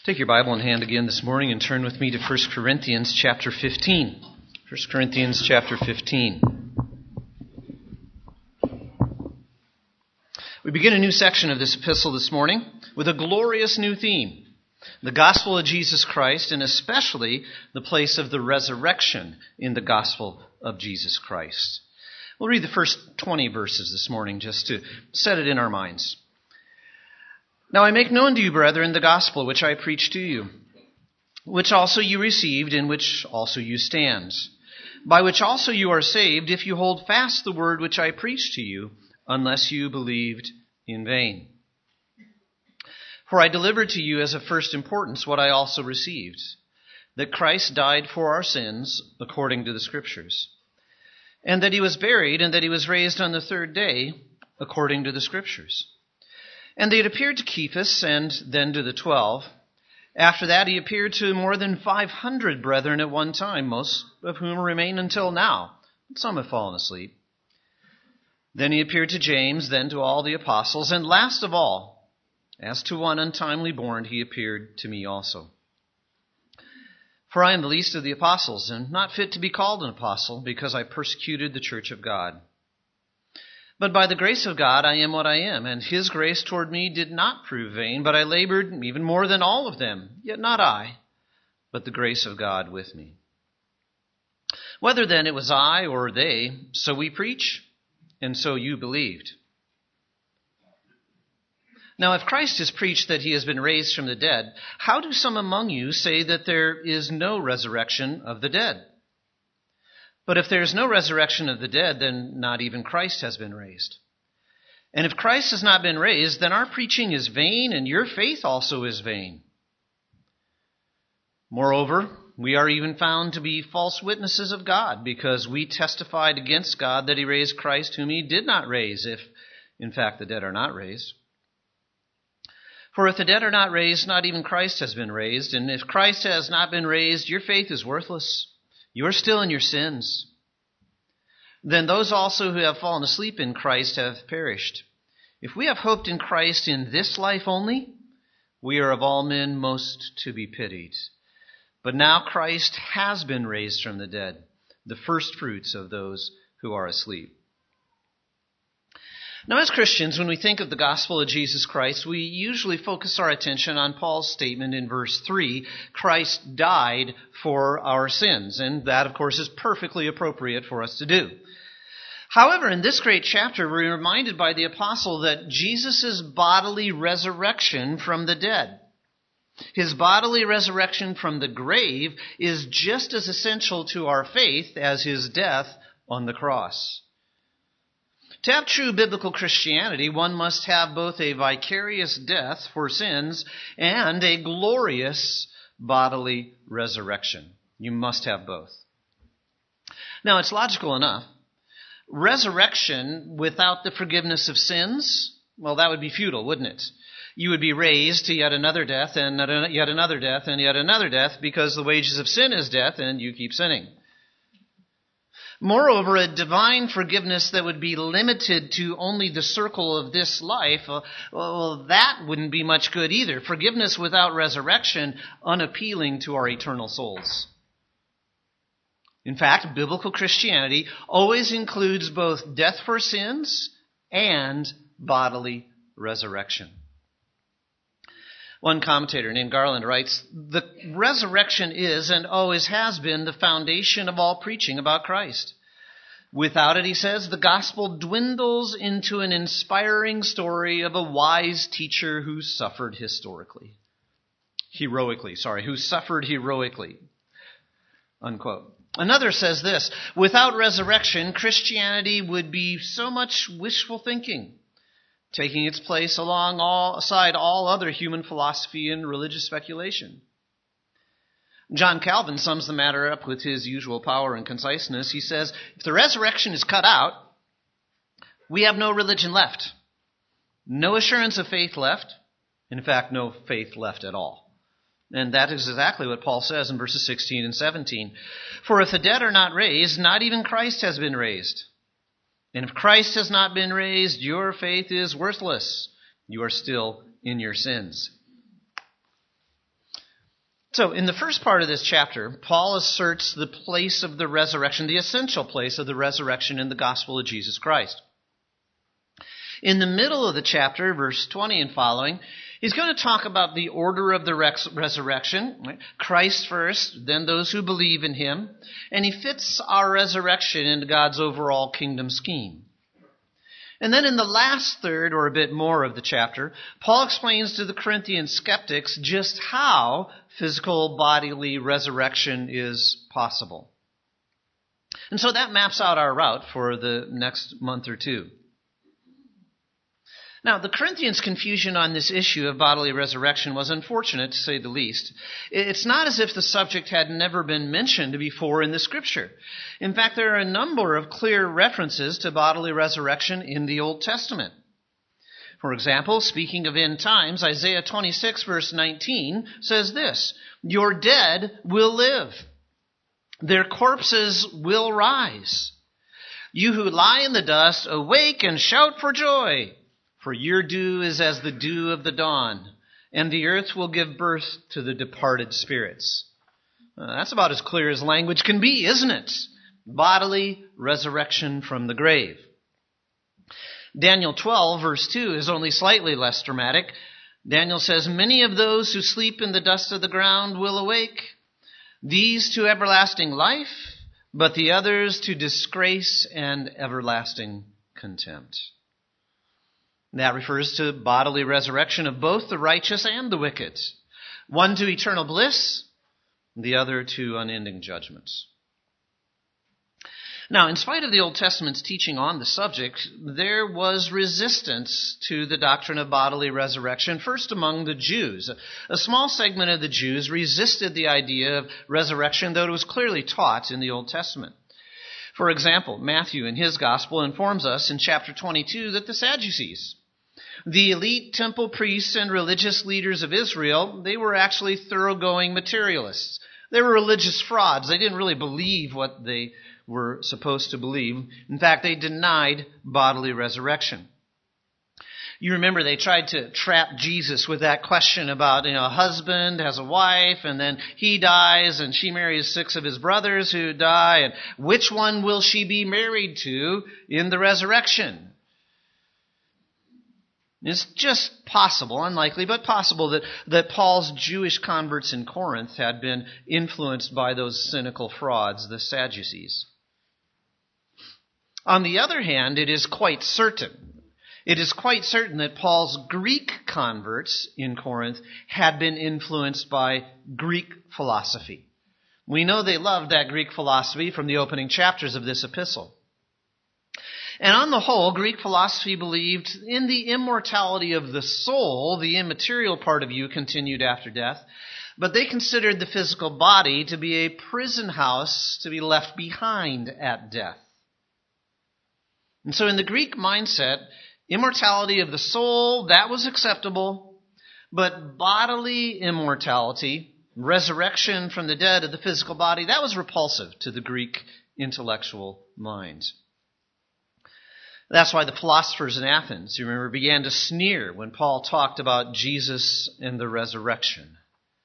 Take your Bible in hand again this morning and turn with me to 1 Corinthians chapter 15. 1 Corinthians chapter 15. We begin a new section of this epistle this morning with a glorious new theme, the gospel of Jesus Christ, and especially the place of the resurrection in the gospel of Jesus Christ. We'll read the first 20 verses this morning just to set it in our minds. Now I make known to you, brethren, the gospel which I preached to you, which also you received, in which also you stand, by which also you are saved, if you hold fast the word which I preached to you, unless you believed in vain. For I delivered to you as of first importance what I also received, that Christ died for our sins according to the Scriptures, and that he was buried, and that he was raised on the third day according to the Scriptures. And they had appeared to Cephas, and then to the 12. After that he appeared to more than 500 brethren at one time, most of whom remain until now, but some have fallen asleep. Then he appeared to James, then to all the apostles, and last of all, as to one untimely born, he appeared to me also. For I am the least of the apostles, and not fit to be called an apostle, because I persecuted the church of God. But by the grace of God I am what I am, and his grace toward me did not prove vain, but I labored even more than all of them, yet not I, but the grace of God with me. Whether then it was I or they, so we preach, and so you believed. Now if Christ has preached that he has been raised from the dead, how do some among you say that there is no resurrection of the dead? But if there is no resurrection of the dead, then not even Christ has been raised. And if Christ has not been raised, then our preaching is vain, and your faith also is vain. Moreover, we are even found to be false witnesses of God, because we testified against God that he raised Christ, whom he did not raise, if in fact the dead are not raised. For if the dead are not raised, not even Christ has been raised. And if Christ has not been raised, your faith is worthless. You are still in your sins. Then those also who have fallen asleep in Christ have perished. If we have hoped in Christ in this life only, we are of all men most to be pitied. But now Christ has been raised from the dead, the first fruits of those who are asleep. Now, as Christians, when we think of the gospel of Jesus Christ, we usually focus our attention on Paul's statement in verse 3, Christ died for our sins. And that, of course, is perfectly appropriate for us to do. However, in this great chapter, we're reminded by the apostle that Jesus' bodily resurrection from the dead, his bodily resurrection from the grave, is just as essential to our faith as his death on the cross. To have true biblical Christianity, one must have both a vicarious death for sins and a glorious bodily resurrection. You must have both. Now, it's logical enough. Resurrection without the forgiveness of sins, well, that would be futile, wouldn't it? You would be raised to yet another death, and yet another death, and yet another death, because the wages of sin is death, and you keep sinning. Moreover, a divine forgiveness that would be limited to only the circle of this life, well, that wouldn't be much good either. Forgiveness without resurrection, unappealing to our eternal souls. In fact, biblical Christianity always includes both death for sins and bodily resurrection. One commentator named Garland writes, the resurrection is and always has been the foundation of all preaching about Christ. Without it, he says, the gospel dwindles into an inspiring story of a wise teacher who suffered heroically. Unquote. Another says this, without resurrection, Christianity would be so much wishful thinking, taking its place alongside all other human philosophy and religious speculation. John Calvin sums the matter up with his usual power and conciseness. He says, if the resurrection is cut out, we have no religion left, no assurance of faith left, in fact, no faith left at all. And that is exactly what Paul says in verses 16 and 17. For if the dead are not raised, not even Christ has been raised. And if Christ has not been raised, your faith is worthless. You are still in your sins. So, in the first part of this chapter, Paul asserts the place of the resurrection, the essential place of the resurrection in the gospel of Jesus Christ. In the middle of the chapter, verse 20 and following, he's going to talk about the order of the resurrection. Right? Christ first, then those who believe in him. And he fits our resurrection into God's overall kingdom scheme. And then in the last third, or a bit more of the chapter, Paul explains to the Corinthian skeptics just how physical bodily resurrection is possible. And so that maps out our route for the next month or two. Now, the Corinthians' confusion on this issue of bodily resurrection was unfortunate, to say the least. It's not as if the subject had never been mentioned before in the Scripture. In fact, there are a number of clear references to bodily resurrection in the Old Testament. For example, speaking of end times, Isaiah 26, verse 19 says this, "Your dead will live. Their corpses will rise. You who lie in the dust, awake and shout for joy. For your dew is as the dew of the dawn, and the earth will give birth to the departed spirits." That's about as clear as language can be, isn't it? Bodily resurrection from the grave. Daniel 12, verse 2 is only slightly less dramatic. Daniel says, "Many of those who sleep in the dust of the ground will awake, these to everlasting life, but the others to disgrace and everlasting contempt." That refers to bodily resurrection of both the righteous and the wicked. One to eternal bliss, the other to unending judgment. Now, in spite of the Old Testament's teaching on the subject, there was resistance to the doctrine of bodily resurrection, first among the Jews. A small segment of the Jews resisted the idea of resurrection, though it was clearly taught in the Old Testament. For example, Matthew in his gospel informs us in chapter 22 that the Sadducees, the elite temple priests and religious leaders of Israel, they were actually thoroughgoing materialists. They were religious frauds. They didn't really believe what they were supposed to believe. In fact, they denied bodily resurrection. You remember they tried to trap Jesus with that question about, a husband has a wife and then he dies and she marries 6 of his brothers who die, and which one will she be married to in the resurrection? It's just possible, unlikely, but possible that Paul's Jewish converts in Corinth had been influenced by those cynical frauds, the Sadducees. On the other hand, it is quite certain that Paul's Greek converts in Corinth had been influenced by Greek philosophy. We know they loved that Greek philosophy from the opening chapters of this epistle. And on the whole, Greek philosophy believed in the immortality of the soul, the immaterial part of you continued after death, but they considered the physical body to be a prison house to be left behind at death. And so in the Greek mindset, immortality of the soul, that was acceptable, but bodily immortality, resurrection from the dead of the physical body, that was repulsive to the Greek intellectual mind. That's why the philosophers in Athens, you remember, began to sneer when Paul talked about Jesus and the resurrection.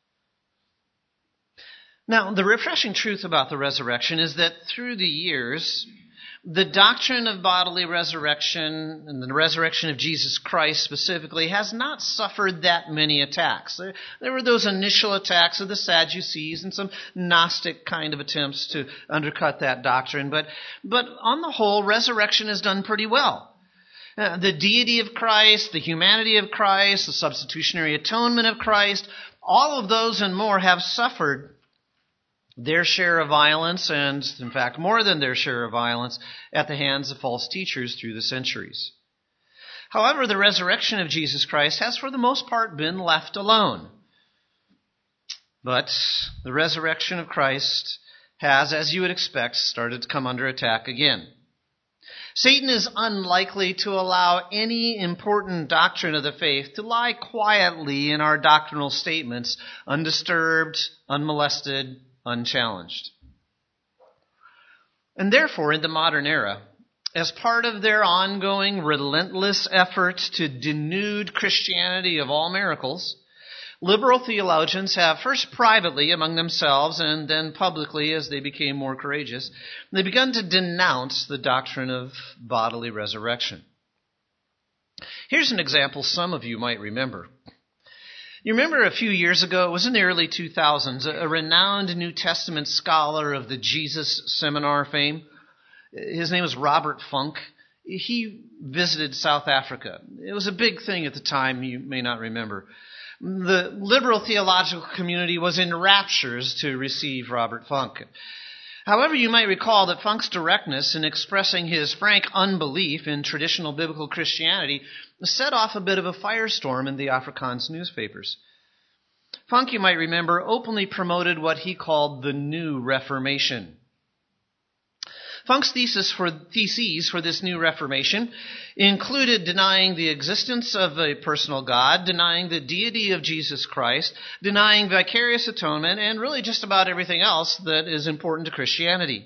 Now, the refreshing truth about the resurrection is that through the years, the doctrine of bodily resurrection and the resurrection of Jesus Christ specifically has not suffered that many attacks. There were those initial attacks of the Sadducees and some Gnostic kind of attempts to undercut that doctrine. But on the whole, resurrection has done pretty well. The deity of Christ, the humanity of Christ, the substitutionary atonement of Christ, all of those and more have suffered their share of violence, and in fact more than their share of violence, at the hands of false teachers through the centuries. However, the resurrection of Jesus Christ has for the most part been left alone. But the resurrection of Christ has, as you would expect, started to come under attack again. Satan is unlikely to allow any important doctrine of the faith to lie quietly in our doctrinal statements, undisturbed, unmolested, unchallenged. And therefore, in the modern era, as part of their ongoing relentless effort to denude Christianity of all miracles, Liberal theologians have, first privately among themselves and then publicly as they became more courageous, they begun to denounce the doctrine of bodily resurrection. Here's an example some of you might remember. You remember a few years ago, it was in the early 2000s, a renowned New Testament scholar of the Jesus Seminar fame. His name was Robert Funk. He visited South Africa. It was a big thing at the time, you may not remember. The liberal theological community was in raptures to receive Robert Funk. However, you might recall that Funk's directness in expressing his frank unbelief in traditional biblical Christianity set off a bit of a firestorm in the Afrikaans newspapers. Funk, you might remember, openly promoted what he called the New Reformation. Funk's theses for this new Reformation included denying the existence of a personal God, denying the deity of Jesus Christ, denying vicarious atonement, and really just about everything else that is important to Christianity.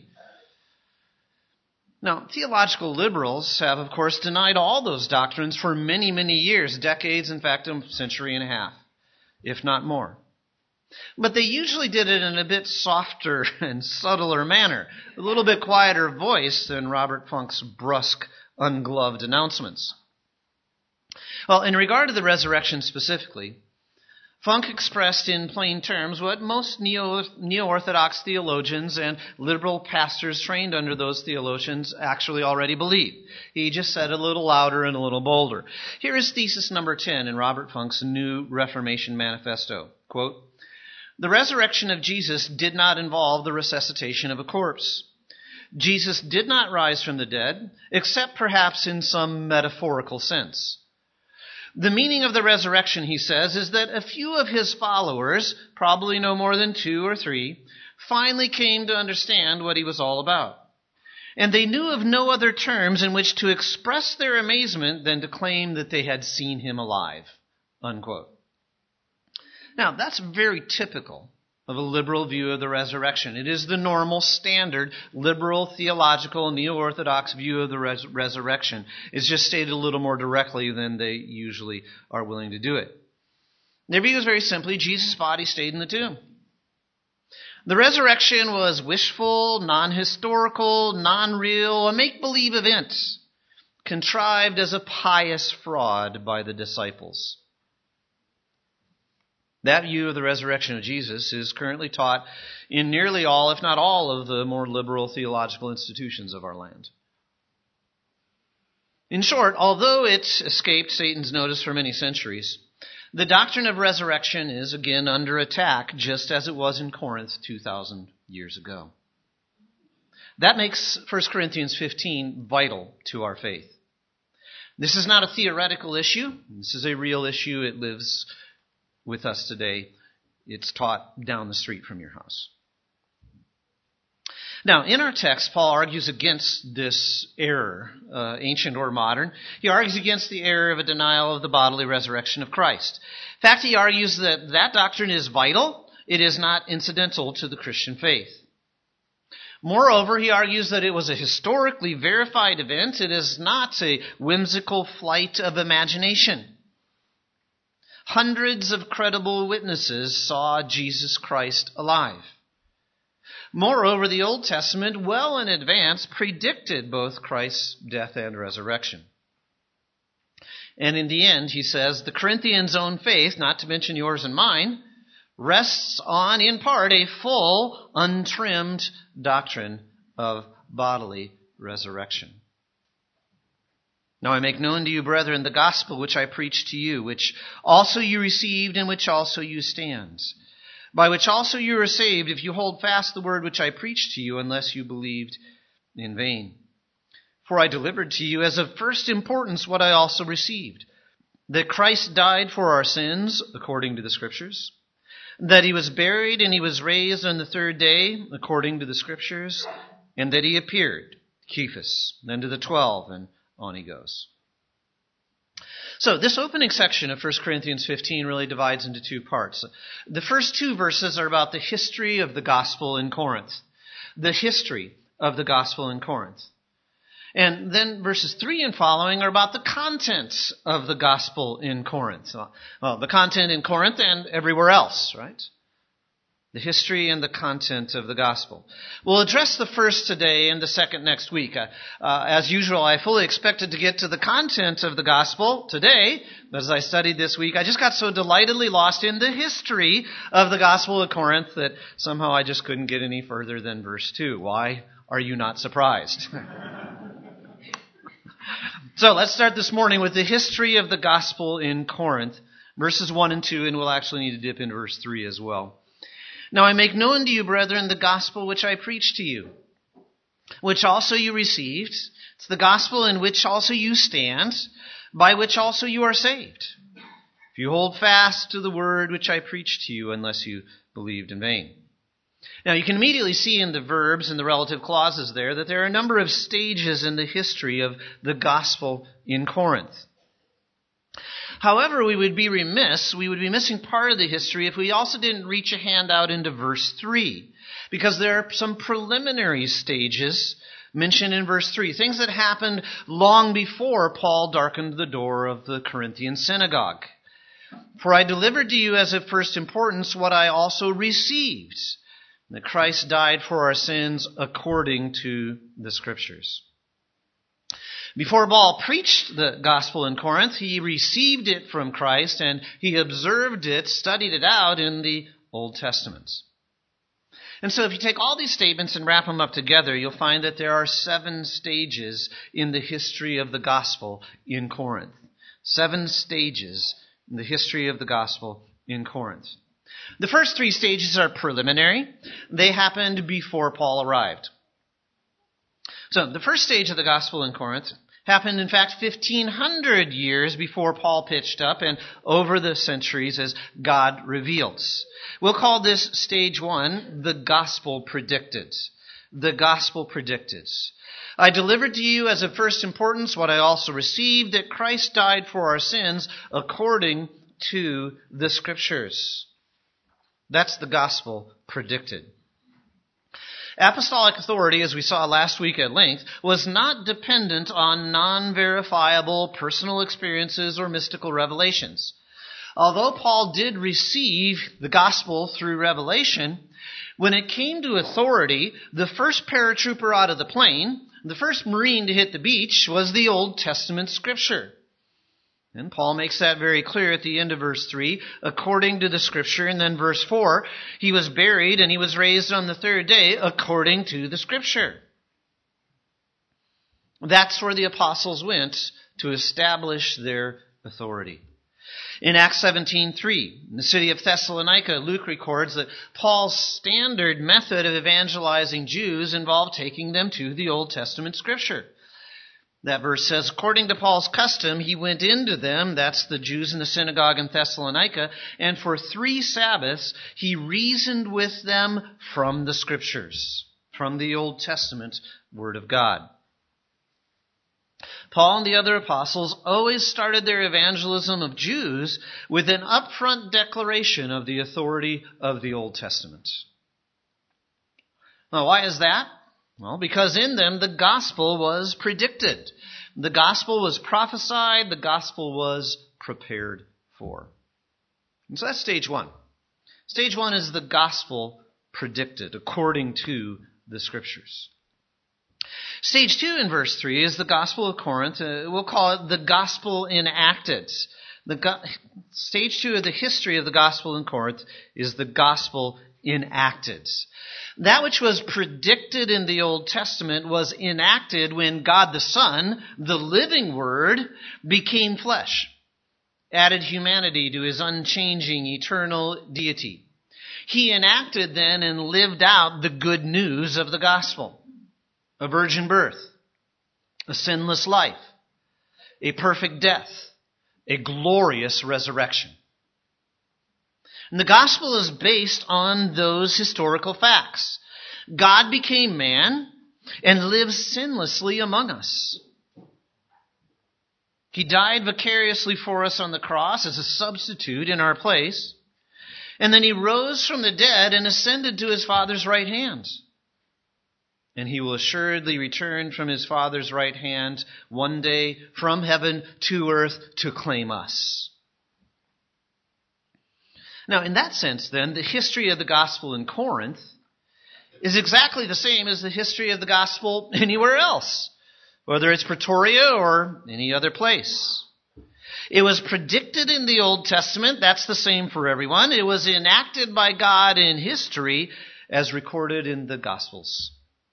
Now, theological liberals have, of course, denied all those doctrines for many, many years, decades, in fact, a century and a half, if not more. But they usually did it in a bit softer and subtler manner, a little bit quieter voice than Robert Funk's brusque, ungloved announcements. Well, in regard to the resurrection specifically, Funk expressed in plain terms what most neo-Orthodox theologians and liberal pastors trained under those theologians actually already believe. He just said it a little louder and a little bolder. Here is thesis number 10 in Robert Funk's New Reformation Manifesto. Quote, "The resurrection of Jesus did not involve the resuscitation of a corpse. Jesus did not rise from the dead, except perhaps in some metaphorical sense. The meaning of the resurrection, he says, is that a few of his followers, probably no more than 2 or 3, finally came to understand what he was all about. And they knew of no other terms in which to express their amazement than to claim that they had seen him alive." Unquote. Now, that's very typical of a liberal view of the resurrection. It is the normal, standard, liberal, theological, neo-Orthodox view of the resurrection. It's just stated a little more directly than they usually are willing to do it. Their view is very simply, Jesus' body stayed in the tomb. The resurrection was wishful, non-historical, non-real, a make-believe event, contrived as a pious fraud by the disciples. That view of the resurrection of Jesus is currently taught in nearly all, if not all, of the more liberal theological institutions of our land. In short, although it escaped Satan's notice for many centuries, the doctrine of resurrection is again under attack, just as it was in Corinth 2,000 years ago. That makes 1 Corinthians 15 vital to our faith. This is not a theoretical issue. This is a real issue. It lives with us today. It's taught down the street from your house. Now, in our text, Paul argues against this error, ancient or modern. He argues against the error of a denial of the bodily resurrection of Christ. In fact, he argues that that doctrine is vital. It is not incidental to the Christian faith. Moreover, he argues that it was a historically verified event. It is not a whimsical flight of imagination. Hundreds of credible witnesses saw Jesus Christ alive. Moreover, the Old Testament, well in advance, predicted both Christ's death and resurrection. And in the end, he says, the Corinthians' own faith, not to mention yours and mine, rests on, in part, a full, untrimmed doctrine of bodily resurrection. Now I make known to you, brethren, the gospel which I preached to you, which also you received, in which also you stand, by which also you are saved, if you hold fast the word which I preached to you, unless you believed in vain. For I delivered to you as of first importance what I also received, that Christ died for our sins, according to the Scriptures, that he was buried and he was raised on the third day, according to the Scriptures, and that he appeared, Cephas, then to the 12, and on he goes. So this opening section of 1 Corinthians 15 really divides into 2 parts. The first 2 verses are about the history of the gospel in Corinth. The history of the gospel in Corinth. And then verses 3 and following are about the contents of the gospel in Corinth. Well, the content in Corinth and everywhere else, right? The history and the content of the gospel. We'll address the first today and the second next week. As usual, I fully expected to get to the content of the gospel today, but as I studied this week, I just got so delightedly lost in the history of the gospel of Corinth that somehow I just couldn't get any further than verse 2. Why are you not surprised? So let's start this morning with the history of the gospel in Corinth, verses 1 and 2, and we'll actually need to dip into verse 3 as well. Now I make known to you, brethren, the gospel which I preached to you, which also you received. It's the gospel in which also you stand, by which also you are saved, if you hold fast to the word which I preached to you, unless you believed in vain. Now you can immediately see in the verbs and the relative clauses there that there are a number of stages in the history of the gospel in Corinth. However, we would be missing part of the history if we also didn't reach a hand out into verse 3, because there are some preliminary stages mentioned in verse 3, things that happened long before Paul darkened the door of the Corinthian synagogue. For I delivered to you as of first importance what I also received, that Christ died for our sins according to the Scriptures. Before Paul preached the gospel in Corinth, he received it from Christ and he observed it, studied it out in the Old Testament. And so if you take all these statements and wrap them up together, you'll find that there are 7 stages in the history of the gospel in Corinth. 7 stages in the history of the gospel in Corinth. The first 3 stages are preliminary. They happened before Paul arrived. So the first stage of the gospel in Corinth happened, in fact, 1,500 years before Paul pitched up and over the centuries as God reveals. We'll call this stage 1, the gospel predicted. The gospel predicted. I delivered to you as of first importance what I also received, that Christ died for our sins according to the Scriptures. That's the gospel predicted. Apostolic authority, as we saw last week at length, was not dependent on non-verifiable personal experiences or mystical revelations. Although Paul did receive the gospel through revelation, when it came to authority, the first paratrooper out of the plane, the first Marine to hit the beach, was the Old Testament Scripture. And Paul makes that very clear at the end of verse 3, according to the Scripture. And then verse 4, he was buried and he was raised on the 3rd day according to the Scripture. That's where the apostles went to establish their authority. In Acts 17:3, in the city of Thessalonica, Luke records that Paul's standard method of evangelizing Jews involved taking them to the Old Testament Scripture. That verse says, according to Paul's custom, he went into them, that's the Jews in the synagogue in Thessalonica, and for 3 Sabbaths he reasoned with them from the Scriptures, from the Old Testament Word of God. Paul and the other apostles always started their evangelism of Jews with an upfront declaration of the authority of the Old Testament. Now, why is that? Well, because in them the gospel was predicted. The gospel was prophesied. The gospel was prepared for. And so that's stage 1. Stage 1 is the gospel predicted according to the Scriptures. Stage 2 in verse 3 is the gospel of Corinth. We'll call it the gospel enacted. Stage 2 of the history of the gospel in Corinth is the gospel enacted. That which was predicted in the Old Testament was enacted when God the Son, the living Word, became flesh, added humanity to his unchanging, eternal deity. He enacted then and lived out the good news of the gospel. A virgin birth, a sinless life, a perfect death, a glorious resurrection. And the gospel is based on those historical facts. God became man and lives sinlessly among us. He died vicariously for us on the cross as a substitute in our place. And then he rose from the dead and ascended to his Father's right hand. And he will assuredly return from his Father's right hand one day from heaven to earth to claim us. Now, in that sense, then, the history of the gospel in Corinth is exactly the same as the history of the gospel anywhere else, whether it's Pretoria or any other place. It was predicted in the Old Testament. That's the same for everyone. It was enacted by God in history as recorded in the Gospels.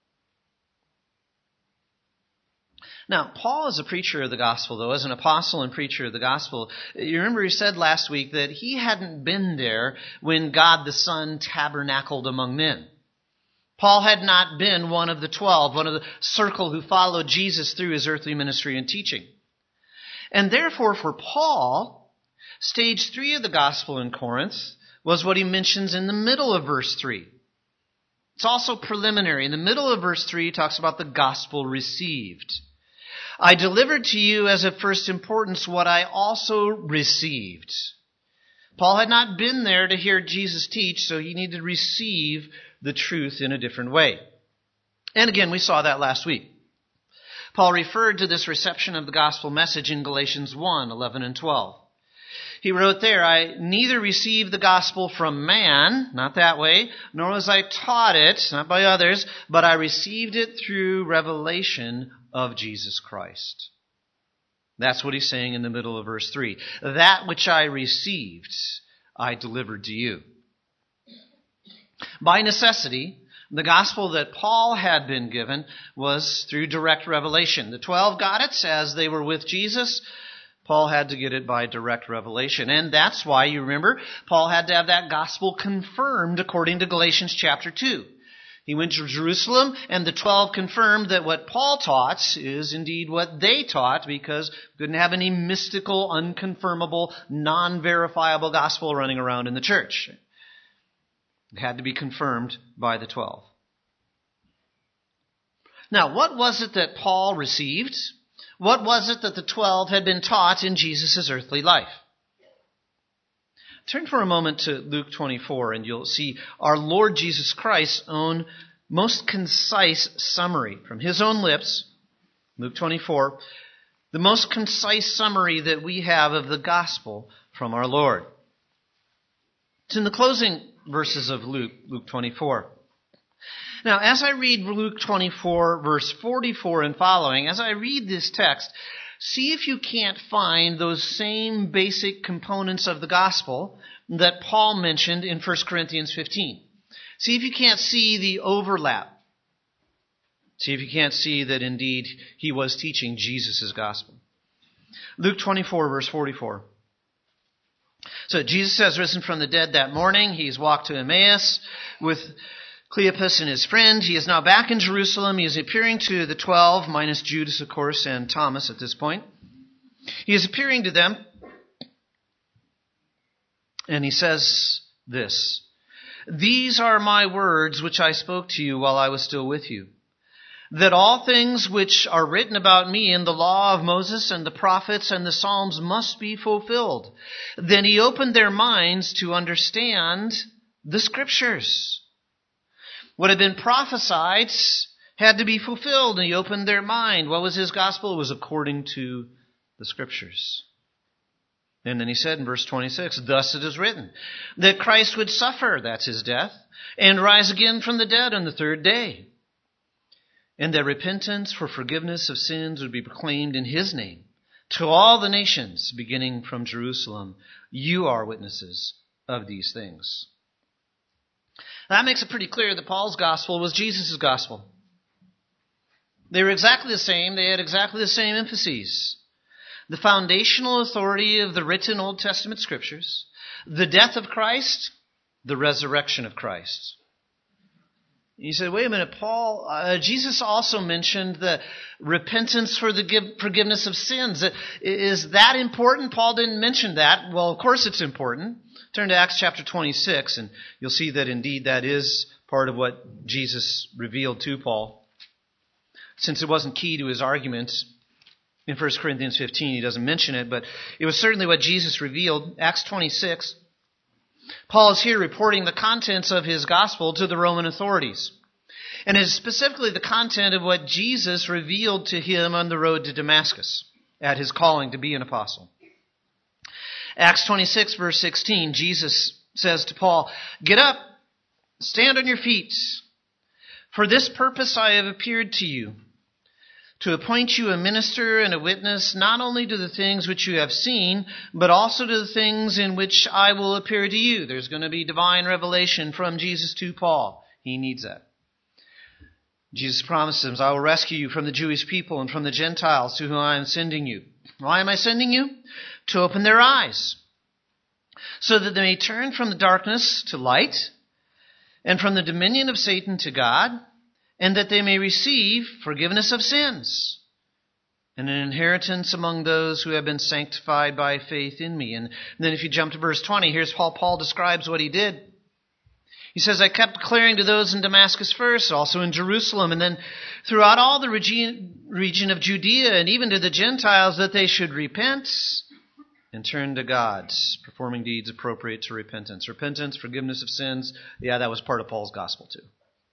Now, Paul is a preacher of the gospel, though, as an apostle and preacher of the gospel. You remember he said last week that he hadn't been there when God the Son tabernacled among men. Paul had not been one of the 12, one of the circle who followed Jesus through his earthly ministry and teaching. And therefore, for Paul, stage 3 of the gospel in Corinth was what he mentions in the middle of verse 3. It's also preliminary. In the middle of verse 3, he talks about the gospel received. I delivered to you as of first importance what I also received. Paul had not been there to hear Jesus teach, so he needed to receive the truth in a different way. And again, we saw that last week. Paul referred to this reception of the gospel message in Galatians 1, 11 and 12. He wrote there, I neither received the gospel from man, not that way, nor was I taught it, not by others, but I received it through revelation of Jesus Christ. That's what he's saying in the middle of verse 3. That which I received, I delivered to you. By necessity, the gospel that Paul had been given was through direct revelation. The 12 got it as they were with Jesus. Paul had to get it by direct revelation. And that's why, you remember, Paul had to have that gospel confirmed according to Galatians chapter 2. He went to Jerusalem, and the 12 confirmed that what Paul taught is indeed what they taught, because we couldn't have any mystical, unconfirmable, non-verifiable gospel running around in the church. It had to be confirmed by the 12. Now, what was it that Paul received? What was it that the 12 had been taught in Jesus' earthly life? Turn for a moment to Luke 24 and you'll see our Lord Jesus Christ's own most concise summary from his own lips. Luke 24, the most concise summary that we have of the gospel from our Lord. It's in the closing verses of Luke 24. Now, as I read Luke 24, verse 44 and following, as I read this text, see if you can't find those same basic components of the gospel that Paul mentioned in 1 Corinthians 15. See if you can't see the overlap. See if you can't see that indeed he was teaching Jesus' gospel. Luke 24, verse 44. So Jesus has risen from the dead that morning. He's walked to Emmaus with Cleopas and his friend. He is now back in Jerusalem. He is appearing to the 12, minus Judas, of course, and Thomas at this point. He is appearing to them, and he says this, These are my words which I spoke to you while I was still with you, that all things which are written about me in the law of Moses and the prophets and the Psalms must be fulfilled. Then he opened their minds to understand the Scriptures. What had been prophesied had to be fulfilled, and he opened their mind. What was his gospel? It was according to the Scriptures. And then he said in verse 26, Thus it is written, that Christ would suffer, that's his death, and rise again from the dead on the third day, and that repentance for forgiveness of sins would be proclaimed in his name to all the nations, beginning from Jerusalem. You are witnesses of these things. That makes it pretty clear that Paul's gospel was Jesus' gospel. They were exactly the same. They had exactly the same emphases. The foundational authority of the written Old Testament scriptures, the death of Christ, the resurrection of Christ. You said, wait a minute, Paul, Jesus also mentioned the repentance for the forgiveness of sins. Is that important? Paul didn't mention that. Well, of course it's important. Turn to Acts chapter 26, and you'll see that indeed that is part of what Jesus revealed to Paul. Since it wasn't key to his arguments in 1 Corinthians 15, he doesn't mention it, but it was certainly what Jesus revealed. Acts 26. Paul is here reporting the contents of his gospel to the Roman authorities. And it is specifically the content of what Jesus revealed to him on the road to Damascus at his calling to be an apostle. Acts 26, verse 16, Jesus says to Paul, "Get up, stand on your feet. For this purpose I have appeared to you, to appoint you a minister and a witness, not only to the things which you have seen, but also to the things in which I will appear to you." There's going to be divine revelation from Jesus to Paul. He needs that. Jesus promises him, "I will rescue you from the Jewish people and from the Gentiles to whom I am sending you." Why am I sending you? To open their eyes, so that they may turn from the darkness to light, and from the dominion of Satan to God, and that they may receive forgiveness of sins and an inheritance among those who have been sanctified by faith in me. And then if you jump to verse 20, here's how Paul describes what he did. He says, "I kept declaring to those in Damascus first, also in Jerusalem, and then throughout all the region of Judea, and even to the Gentiles, that they should repent and turn to God, performing deeds appropriate to repentance." Repentance, forgiveness of sins, yeah, that was part of Paul's gospel too.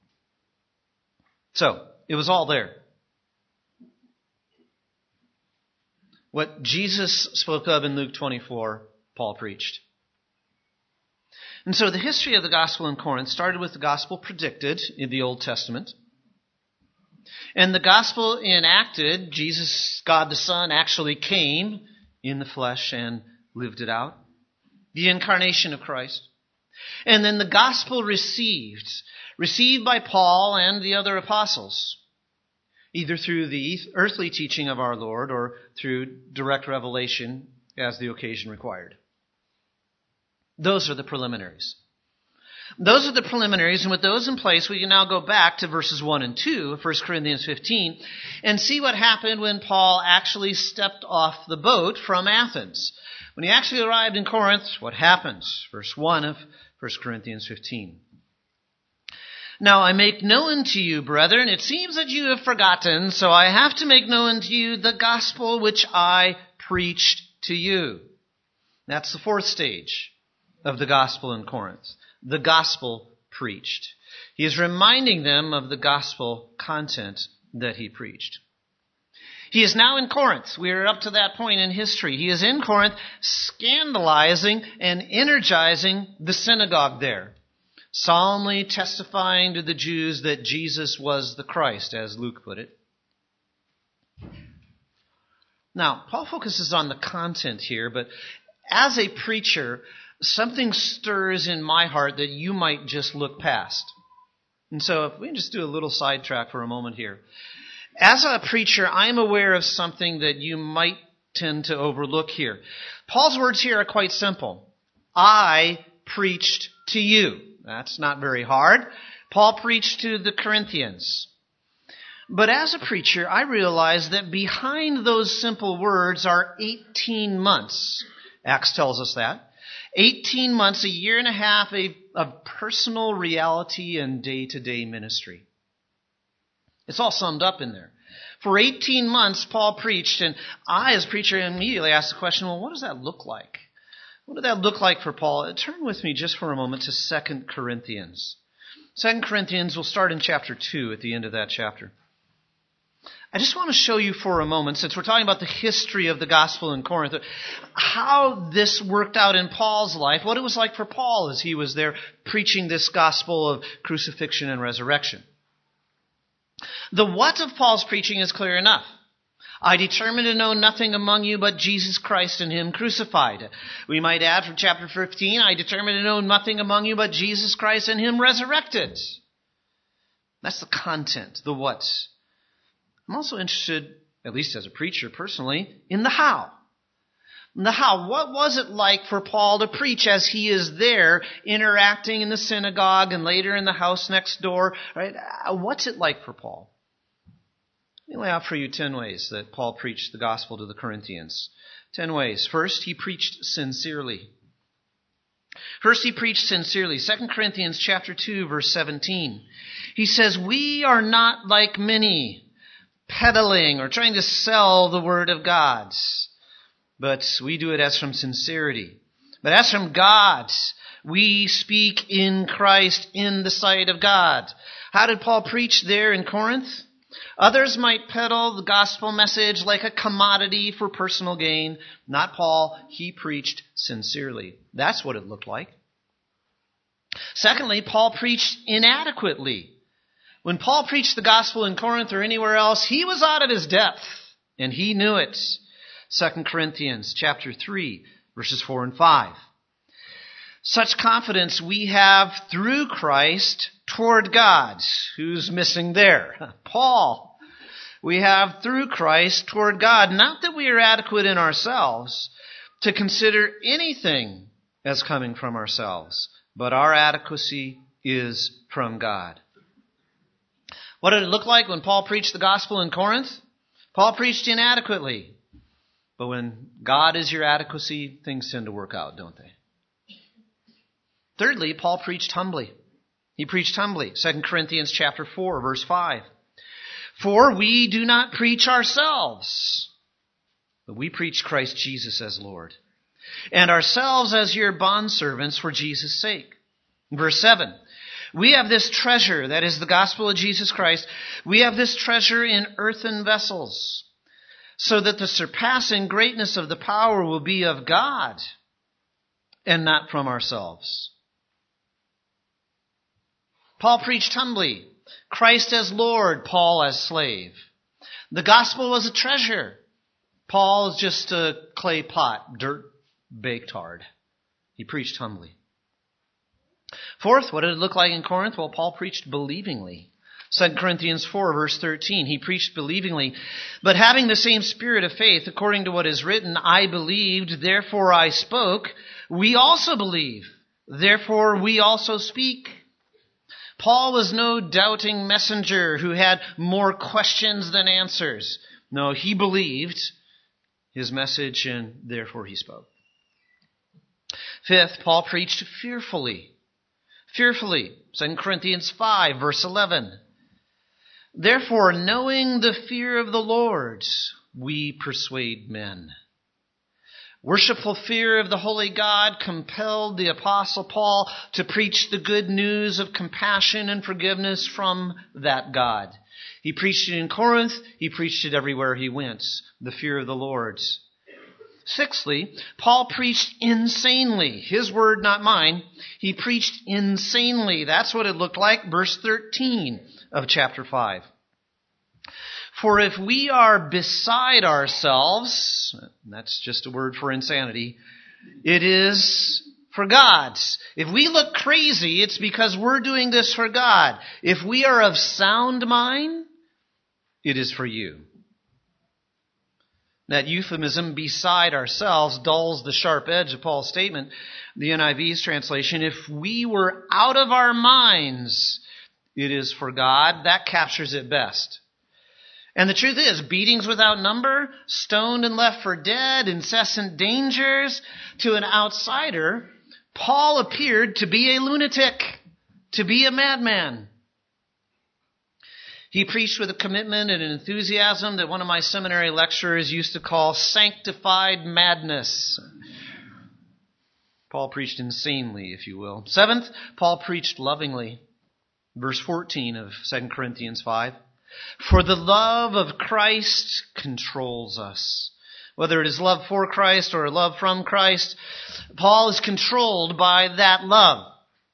So, it was all there. What Jesus spoke of in Luke 24, Paul preached. And so the history of the gospel in Corinth started with the gospel predicted in the Old Testament. And the gospel enacted, Jesus, God the Son, actually came in the flesh and lived it out. The incarnation of Christ. And then the gospel received by Paul and the other apostles, either through the earthly teaching of our Lord or through direct revelation as the occasion required. Those are the preliminaries. Those are the preliminaries, and with those in place, we can now go back to verses 1 and 2 of 1 Corinthians 15 and see what happened when Paul actually stepped off the boat from Athens. When he actually arrived in Corinth, what happens? Verse 1 of 1 Corinthians 15. "Now I make known to you, brethren, it seems that you have forgotten, so I have to make known to you the gospel which I preached to you." That's the fourth stage of the gospel in Corinth. The gospel preached. He is reminding them of the gospel content that he preached. He is now in Corinth. We are up to that point in history. He is in Corinth, scandalizing and energizing the synagogue there, solemnly testifying to the Jews that Jesus was the Christ, as Luke put it. Now, Paul focuses on the content here, but as a preacher, something stirs in my heart that you might just look past. And so if we can just do a little sidetrack for a moment here. As a preacher, I'm aware of something that you might tend to overlook here. Paul's words here are quite simple. I preached to you. That's not very hard. Paul preached to the Corinthians. But as a preacher, I realize that behind those simple words are 18 months. Acts tells us that. 18 months, a year and a half of personal reality and day-to-day ministry. It's all summed up in there. For 18 months, Paul preached, and I, as preacher, immediately asked the question, well, what does that look like? What did that look like for Paul? Turn with me just for a moment to 2 Corinthians. 2 Corinthians, we'll start in chapter 2 at the end of that chapter. I just want to show you for a moment, since we're talking about the history of the gospel in Corinth, how this worked out in Paul's life, what it was like for Paul as he was there preaching this gospel of crucifixion and resurrection. The what of Paul's preaching is clear enough. I determined to know nothing among you but Jesus Christ and Him crucified. We might add from chapter 15, I determined to know nothing among you but Jesus Christ and Him resurrected. That's the content, the what. I'm also interested, at least as a preacher personally, in the how. The how. What was it like for Paul to preach as he is there interacting in the synagogue and later in the house next door? Right? What's it like for Paul? Let me lay out for you 10 ways that Paul preached the gospel to the Corinthians. 10 ways. First, he preached sincerely. 2 Corinthians chapter 2, verse 17. He says, we are not like many, peddling or trying to sell the word of God, but we do it as from sincerity. But as from God, We speak in Christ in the sight of God. How did Paul preach there in Corinth? Others might peddle the gospel message like a commodity for personal gain. Not Paul. He preached sincerely. That's what it looked like. Secondly, Paul preached inadequately. When Paul preached the gospel in Corinth or anywhere else, he was out of his depth, and he knew it. 2 Corinthians chapter 3, verses 4 and 5. Such confidence we have through Christ toward God. Who's missing there? Paul. We have through Christ toward God. Not that we are adequate in ourselves to consider anything as coming from ourselves, but our adequacy is from God. What did it look like when Paul preached the gospel in Corinth? Paul preached inadequately. But when God is your adequacy, things tend to work out, don't they? Thirdly, Paul preached humbly. He preached humbly. 2 Corinthians chapter 4, verse 5. For we do not preach ourselves, but we preach Christ Jesus as Lord, and ourselves as your bondservants for Jesus' sake. Verse 7. We have this treasure, that is the gospel of Jesus Christ, we have this treasure in earthen vessels, so that the surpassing greatness of the power will be of God and not from ourselves. Paul preached humbly. Christ as Lord, Paul as slave. The gospel was a treasure. Paul is just a clay pot, dirt baked hard. He preached humbly. Fourth, what did it look like in Corinth? Well, Paul preached believingly. 2 Corinthians 4, verse 13, he preached believingly, but having the same spirit of faith, according to what is written, I believed, therefore I spoke. We also believe, therefore we also speak. Paul was no doubting messenger who had more questions than answers. No, he believed his message and therefore he spoke. Fifth, Paul preached fearfully. Fearfully. 2 Corinthians 5, verse 11. Therefore, knowing the fear of the Lord, we persuade men. Worshipful fear of the holy God compelled the Apostle Paul to preach the good news of compassion and forgiveness from that God. He preached it in Corinth. He preached it everywhere he went. The fear of the Lord. Sixthly, Paul preached insanely. His word, not mine. He preached insanely. That's what it looked like. Verse 13 of chapter 5. For if we are beside ourselves, that's just a word for insanity, it is for God. If we look crazy, it's because we're doing this for God. If we are of sound mind, it is for you. That euphemism, beside ourselves, dulls the sharp edge of Paul's statement. The NIV's translation, if we were out of our minds, it is for God. That captures it best. And the truth is, beatings without number, stoned and left for dead, incessant dangers. To an outsider, Paul appeared to be a lunatic, to be a madman. He preached with a commitment and an enthusiasm that one of my seminary lecturers used to call sanctified madness. Paul preached insanely, if you will. Seventh, Paul preached lovingly. Verse 14 of 2 Corinthians 5. For the love of Christ controls us. Whether it is love for Christ or love from Christ, Paul is controlled by that love.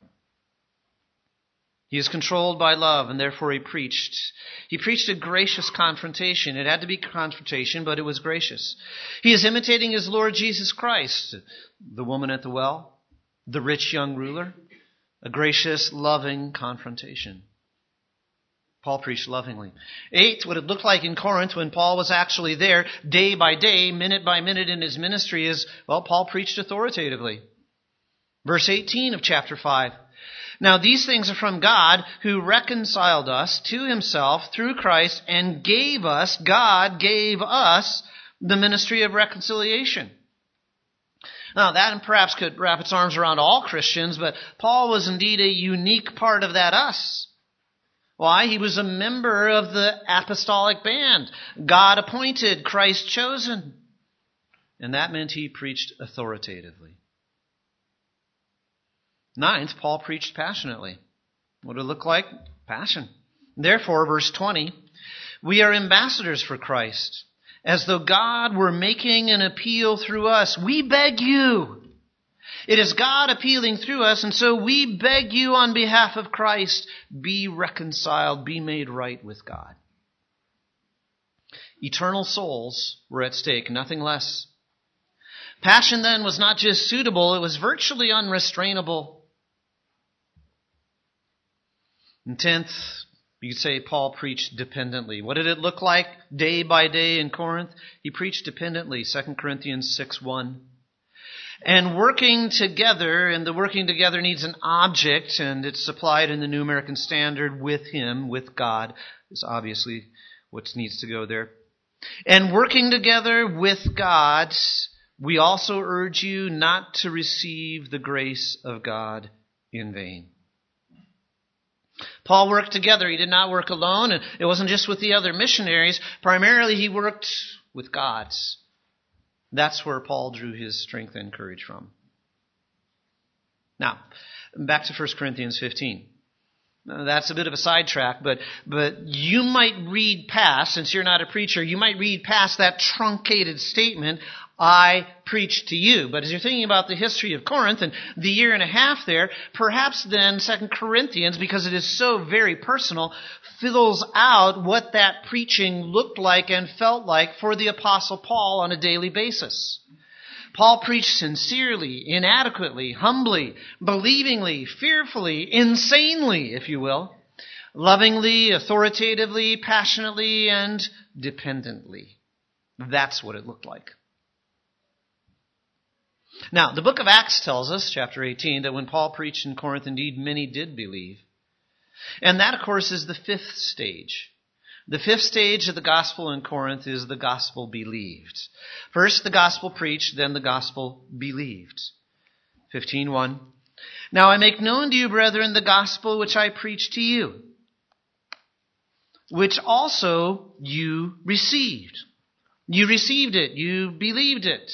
He is controlled by love, and therefore he preached. He preached a gracious confrontation. It had to be confrontation, but it was gracious. He is imitating his Lord Jesus Christ, the woman at the well, the rich young ruler, a gracious, loving confrontation. Paul preached lovingly. Eighth, what it looked like in Corinth when Paul was actually there, day by day, minute by minute in his ministry is, well, Paul preached authoritatively. Verse 18 of chapter 5. Now these things are from God who reconciled us to himself through Christ and God gave us the ministry of reconciliation. Now that perhaps could wrap its arms around all Christians, but Paul was indeed a unique part of that us. Why? He was a member of the apostolic band. God appointed, Christ chosen. And that meant he preached authoritatively. Ninth, Paul preached passionately. What did it look like? Passion. Therefore, verse 20, we are ambassadors for Christ, as though God were making an appeal through us. We beg you. It is God appealing through us, and so we beg you on behalf of Christ, be reconciled, be made right with God. Eternal souls were at stake, nothing less. Passion then was not just suitable, it was virtually unrestrainable. And 10th, you could say Paul preached dependently. What did it look like day by day in Corinth? He preached dependently, 2 Corinthians 6:1. And working together, and the working together needs an object, and it's supplied in the New American Standard with him, with God, is obviously what needs to go there. And working together with God, we also urge you not to receive the grace of God in vain. Paul worked together. He did not work alone, and it wasn't just with the other missionaries. Primarily, he worked with God. That's where Paul drew his strength and courage from. Now, back to 1 Corinthians 15. That's a bit of a sidetrack, but you might read past, since you're not a preacher, you might read past that truncated statement, I preach to you. But as you're thinking about the history of Corinth and the year and a half there, perhaps then 2 Corinthians, because it is so very personal, fills out what that preaching looked like and felt like for the Apostle Paul on a daily basis. Paul preached sincerely, inadequately, humbly, believingly, fearfully, insanely, if you will, lovingly, authoritatively, passionately, and dependently. That's what it looked like. Now, the book of Acts tells us, chapter 18, that when Paul preached in Corinth, indeed many did believe. And that, of course, is the fifth stage. The fifth stage of the gospel in Corinth is the gospel believed. First the gospel preached, then the gospel believed. 15:1. Now I make known to you, brethren, the gospel which I preached to you, which also you received. You received it. You believed it.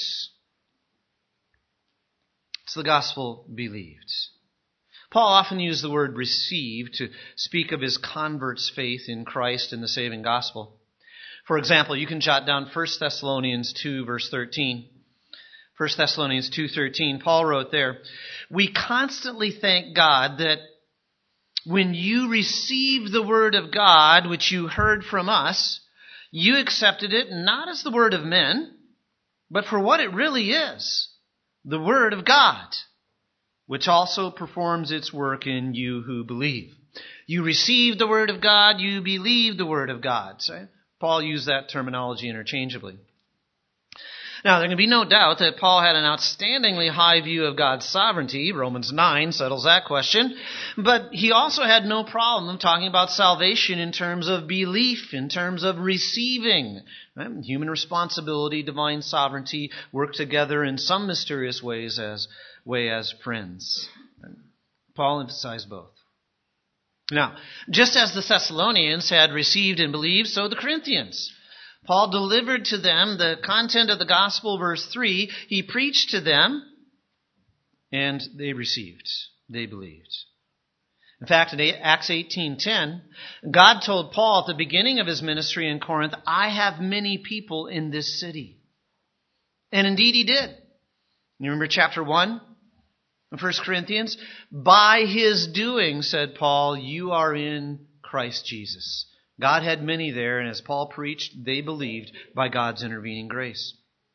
It's the gospel believed. Paul often used the word receive to speak of his convert's faith in Christ and the saving gospel. For example, you can jot down 1 Thessalonians 2, verse 13. 1 Thessalonians 2:13, Paul wrote there, we constantly thank God that when you received the word of God, which you heard from us, you accepted it not as the word of men, but for what it really is, the word of God, which also performs its work in you who believe. You received the word of God, you believe the word of God. So Paul used that terminology interchangeably. Now, there can be no doubt that Paul had an outstandingly high view of God's sovereignty. Romans 9 settles that question. But he also had no problem talking about salvation in terms of belief, in terms of receiving. Right? Human responsibility, divine sovereignty work together in some mysterious ways as friends. Paul emphasized both. Now, just as the Thessalonians had received and believed, so the Corinthians. Paul delivered to them the content of the gospel, verse 3. He preached to them, and they received. They believed. In fact, in Acts 18:10, God told Paul at the beginning of his ministry in Corinth, I have many people in this city. And indeed he did. You remember chapter 1 of 1 Corinthians? By his doing, said Paul, you are in Christ Jesus. God had many there, and as Paul preached, they believed by God's intervening grace.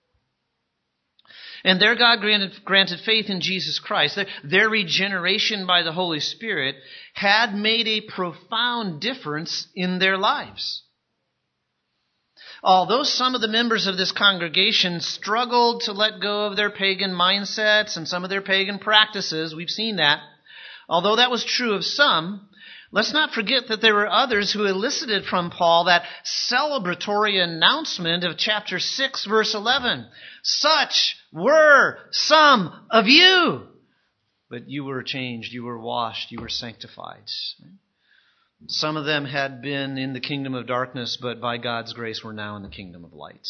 And their God granted faith in Jesus Christ. Their regeneration by the Holy Spirit had made a profound difference in their lives. Although some of the members of this congregation struggled to let go of their pagan mindsets and some of their pagan practices, we've seen that. Although that was true of some, let's not forget that there were others who elicited from Paul that celebratory announcement of chapter 6, verse 11. Such were some of you, but you were changed, you were washed, you were sanctified. Some of them had been in the kingdom of darkness, but by God's grace were now in the kingdom of light.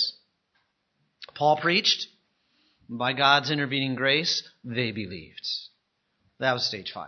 Paul preached. By God's intervening grace, they believed. That was stage 5.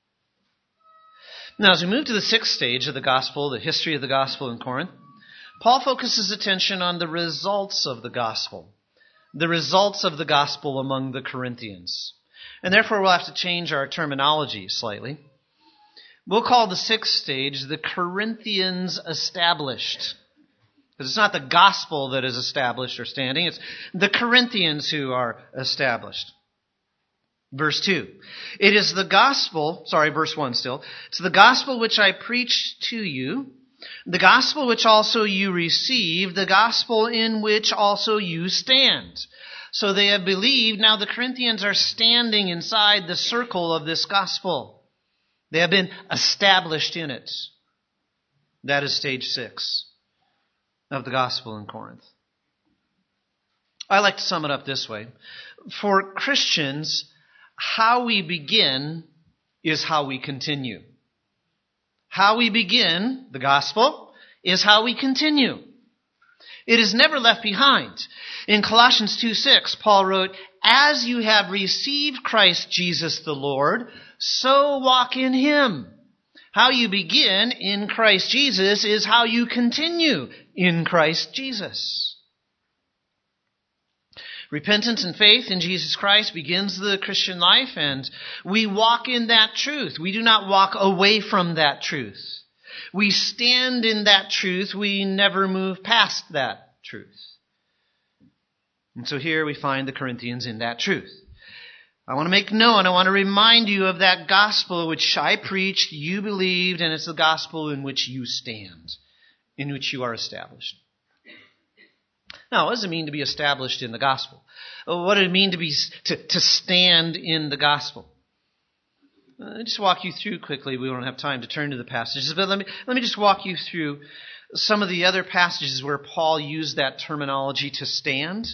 Now, as we move to the 6th stage of the gospel, the history of the gospel in Corinth, Paul focuses attention on the results of the gospel. The results of the gospel among the Corinthians. And therefore, we'll have to change our terminology slightly. We'll call the 6th stage the Corinthians established. Because it's not the gospel that is established or standing. It's the Corinthians who are established. Verse 2. It is the gospel, verse 1 still. It's the gospel which I preached to you, the gospel which also you received, the gospel in which also you stand. So they have believed. Now the Corinthians are standing inside the circle of this gospel. They have been established in it. That is stage 6 of the gospel in Corinth. I like to sum it up this way. For Christians, how we begin is how we continue. How we begin the gospel is how we continue. It is never left behind. In Colossians 2:6, Paul wrote, "As you have received Christ Jesus the Lord, so walk in him." How you begin in Christ Jesus is how you continue in Christ Jesus. Repentance and faith in Jesus Christ begins the Christian life, and we walk in that truth. We do not walk away from that truth. We stand in that truth. We never move past that truth. And so here we find the Corinthians in that truth. I want to make known, I want to remind you of that gospel which I preached, you believed, and it's the gospel in which you stand, in which you are established. Now, what does it mean to be established in the gospel? What does it mean to stand in the gospel? I'll just walk you through quickly. We don't have time to turn to the passages, but let me just walk you through some of the other passages where Paul used that terminology to stand.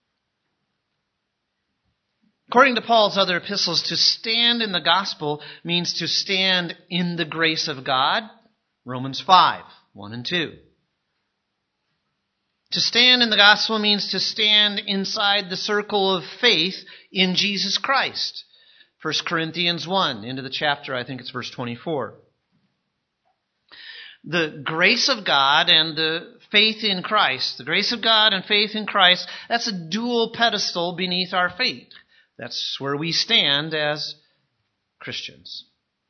According to Paul's other epistles, to stand in the gospel means to stand in the grace of God. Romans 5, 1 and 2. To stand in the gospel means to stand inside the circle of faith in Jesus Christ. 1 Corinthians 1, into the chapter, I think it's verse 24. The grace of God and the faith in Christ, the grace of God and faith in Christ, that's a dual pedestal beneath our faith. That's where we stand as Christians.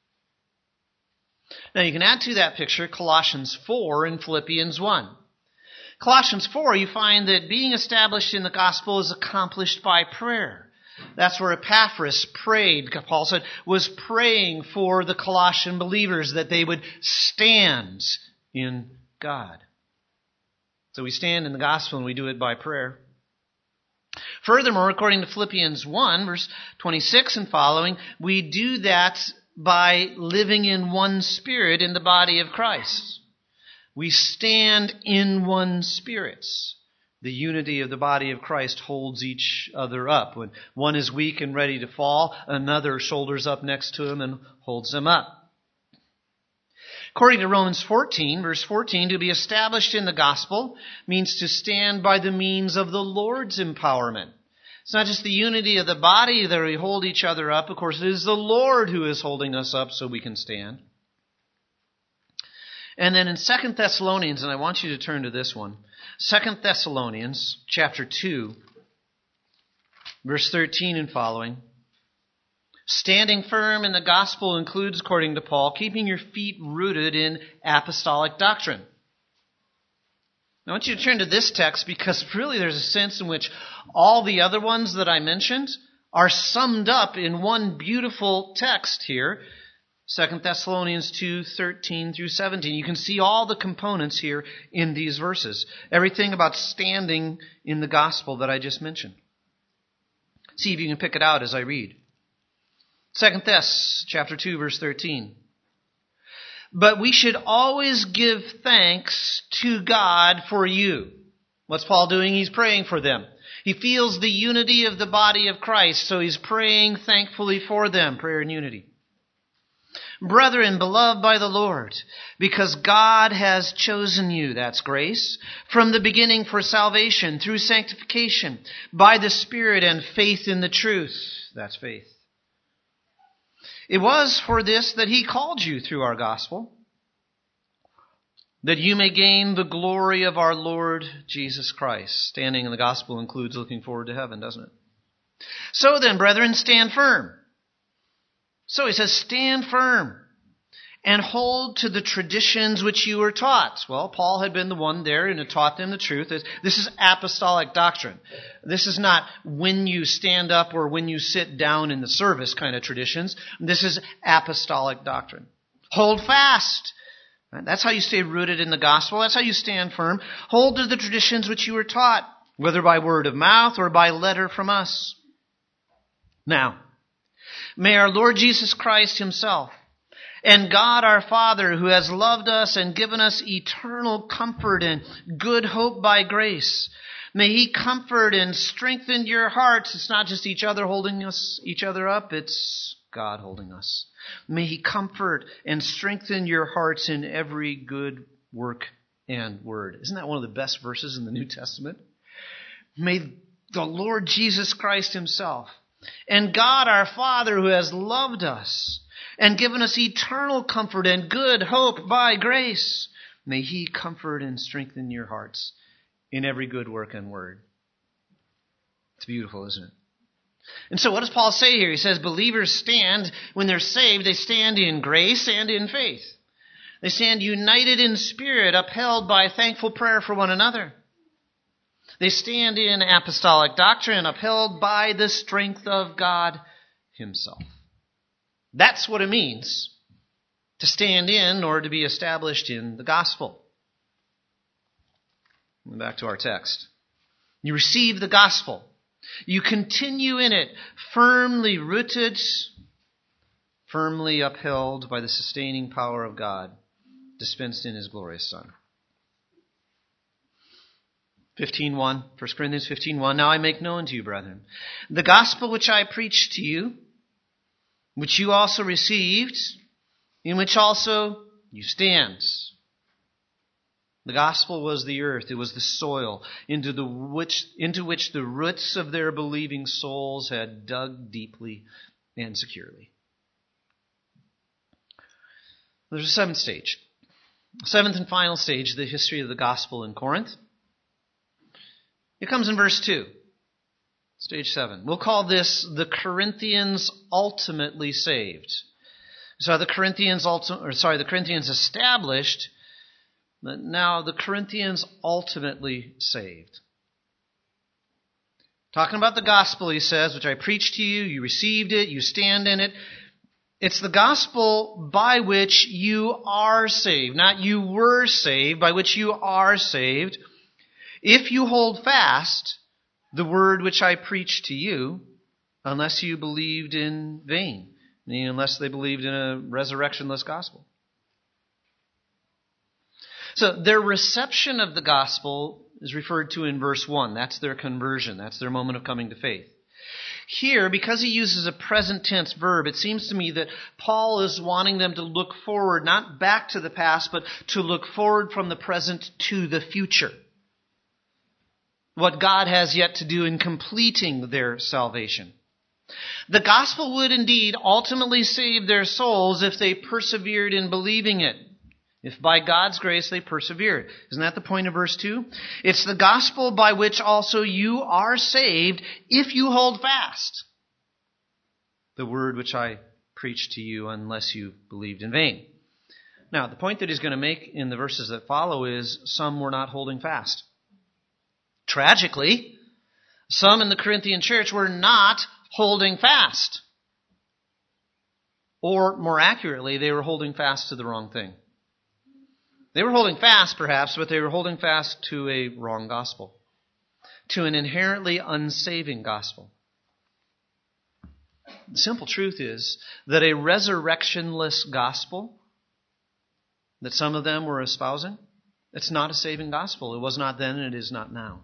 Now you can add to that picture Colossians 4 and Philippians 1. Colossians 4, you find that being established in the gospel is accomplished by prayer. That's where Epaphras prayed, Paul said, was praying for the Colossian believers that they would stand in God. So we stand in the gospel and we do it by prayer. Furthermore, according to Philippians 1, verse 26 and following, we do that by living in one spirit in the body of Christ. We stand in one spirit. The unity of the body of Christ holds each other up. When one is weak and ready to fall, another shoulders up next to him and holds him up. According to Romans 14, verse 14, to be established in the gospel means to stand by the means of the Lord's empowerment. It's not just the unity of the body that we hold each other up. Of course, it is the Lord who is holding us up so we can stand. And then in 2 Thessalonians, and I want you to turn to this one, 2 Thessalonians chapter 2, verse 13 and following. Standing firm in the gospel includes, according to Paul, keeping your feet rooted in apostolic doctrine. Now, I want you to turn to this text because really there's a sense in which all the other ones that I mentioned are summed up in one beautiful text here. 2 Thessalonians 2, 13 through 17. You can see all the components here in these verses. Everything about standing in the gospel that I just mentioned. See if you can pick it out as I read. 2 Thess, chapter 2, verse 13. But we should always give thanks to God for you. What's Paul doing? He's praying for them. He feels the unity of the body of Christ, so he's praying thankfully for them. Prayer and unity. Brethren, beloved by the Lord, because God has chosen you, that's grace, from the beginning for salvation, through sanctification, by the Spirit and faith in the truth, that's faith. It was for this that he called you through our gospel, that you may gain the glory of our Lord Jesus Christ. Standing in the gospel includes looking forward to heaven, doesn't it? So then, brethren, stand firm. So he says, stand firm and hold to the traditions which you were taught. Well, Paul had been the one there and had taught them the truth. This is apostolic doctrine. This is not when you stand up or when you sit down in the service kind of traditions. This is apostolic doctrine. Hold fast. That's how you stay rooted in the gospel. That's how you stand firm. Hold to the traditions which you were taught, whether by word of mouth or by letter from us. Now, may our Lord Jesus Christ himself and God our Father, who has loved us and given us eternal comfort and good hope by grace, may he comfort and strengthen your hearts. It's not just each other holding each other up, it's God holding us. May he comfort and strengthen your hearts in every good work and word. Isn't that one of the best verses in the New Testament? May the Lord Jesus Christ himself and God our Father, who has loved us and given us eternal comfort and good hope by grace, may he comfort and strengthen your hearts in every good work and word. It's beautiful, isn't it? And so what does Paul say here? He says believers stand, when they're saved, they stand in grace and in faith. They stand united in spirit, upheld by thankful prayer for one another. They stand in apostolic doctrine, upheld by the strength of God himself. That's what it means to stand in or to be established in the gospel. Back to our text. You receive the gospel. You continue in it, firmly rooted, firmly upheld by the sustaining power of God, dispensed in his glorious Son. 15:1, 1 Corinthians 15:1. Now I make known to you, brethren, the gospel which I preached to you, which you also received, in which also you stand. The gospel was the earth, it was the soil into which the roots of their believing souls had dug deeply and securely. There's a seventh stage. Seventh and final stage of the history of the gospel in Corinth. It comes in verse 2. Stage 7. We'll call this the Corinthians ultimately saved. So the Corinthians established, but now the Corinthians ultimately saved. Talking about the gospel, he says, which I preached to you, you received it, you stand in it. It's the gospel by which you are saved, not you were saved, by which you are saved. If you hold fast the word which I preached to you, unless you believed in vain, meaning unless they believed in a resurrectionless gospel. So their reception of the gospel is referred to in verse 1. That's their conversion. That's their moment of coming to faith. Here, because he uses a present tense verb, it seems to me that Paul is wanting them to look forward, not back to the past, but to look forward from the present to the future. What God has yet to do in completing their salvation. The gospel would indeed ultimately save their souls if they persevered in believing it. If by God's grace they persevered. Isn't that the point of verse 2? It's the gospel by which also you are saved if you hold fast the word which I preached to you, unless you believed in vain. Now, the point that he's going to make in the verses that follow is some were not holding fast. Tragically, some in the Corinthian church were not holding fast. Or, more accurately, they were holding fast to the wrong thing. They were holding fast, perhaps, but they were holding fast to a wrong gospel. To an inherently unsaving gospel. The simple truth is that a resurrectionless gospel that some of them were espousing, it's not a saving gospel. It was not then and it is not now.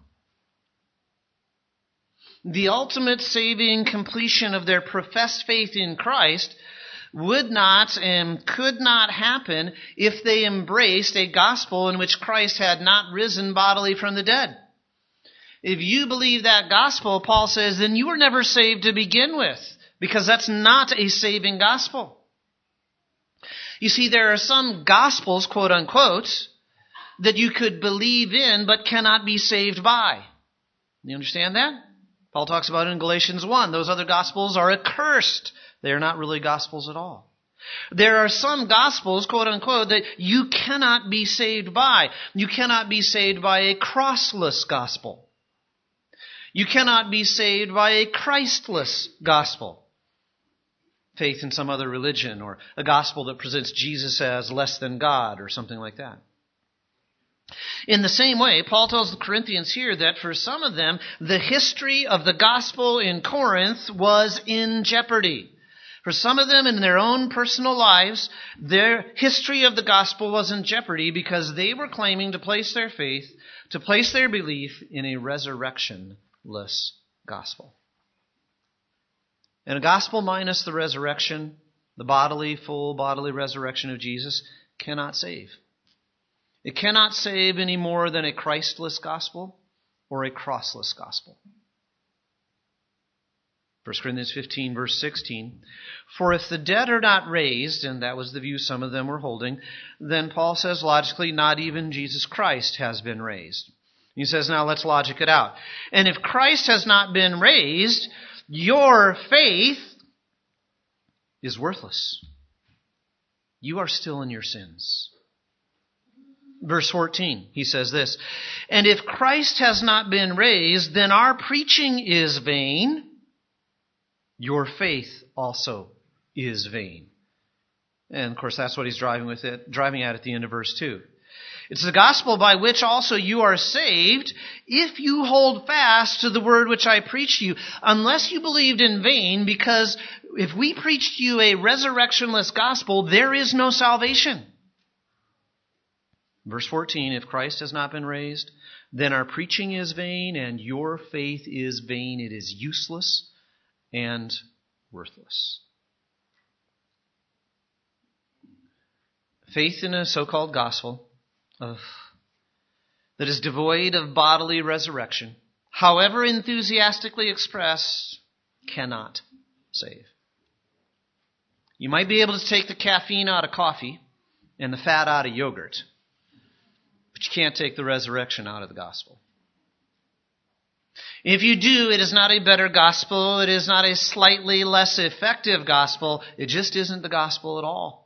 The ultimate saving completion of their professed faith in Christ would not and could not happen if they embraced a gospel in which Christ had not risen bodily from the dead. If you believe that gospel, Paul says, then you were never saved to begin with. because that's not a saving gospel. You see, there are some gospels, quote unquote, that you could believe in but cannot be saved by. You understand that? Paul talks about it in Galatians 1. Those other gospels are accursed. They are not really gospels at all. There are some gospels, quote unquote, that you cannot be saved by. You cannot be saved by a crossless gospel. You cannot be saved by a Christless gospel. Faith in some other religion, or a gospel that presents Jesus as less than God, or something like that. In the same way, Paul tells the Corinthians here that for some of them, the history of the gospel in Corinth was in jeopardy. For some of them in their own personal lives, their history of the gospel was in jeopardy because they were claiming to place their faith, to place their belief in a resurrectionless gospel. And a gospel minus the resurrection, the full bodily resurrection of Jesus, cannot save. It cannot save any more than a Christless gospel or a crossless gospel. 1 Corinthians 15, verse 16. For if the dead are not raised, and that was the view some of them were holding, then Paul says logically, not even Jesus Christ has been raised. He says, now let's logic it out. And if Christ has not been raised, your faith is worthless. You are still in your sins. Verse 14, he says this, and if Christ has not been raised, then our preaching is vain. Your faith also is vain. And of course, that's what he's driving at the end of verse 2. It's the gospel by which also you are saved if you hold fast to the word which I preached to you, unless you believed in vain, because if we preached to you a resurrectionless gospel, there is no salvation. Verse 14, if Christ has not been raised, then our preaching is vain and your faith is vain. It is useless and worthless. Faith in a so-called gospel that is devoid of bodily resurrection, however enthusiastically expressed, cannot save. You might be able to take the caffeine out of coffee and the fat out of yogurt, but you can't take the resurrection out of the gospel. If you do, it is not a better gospel. It is not a slightly less effective gospel. It just isn't the gospel at all.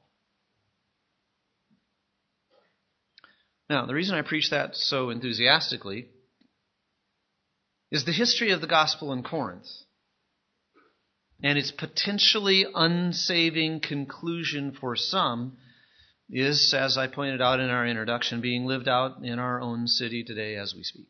Now, the reason I preach that so enthusiastically is the history of the gospel in Corinth and its potentially unsaving conclusion for some is, as I pointed out in our introduction, being lived out in our own city today as we speak.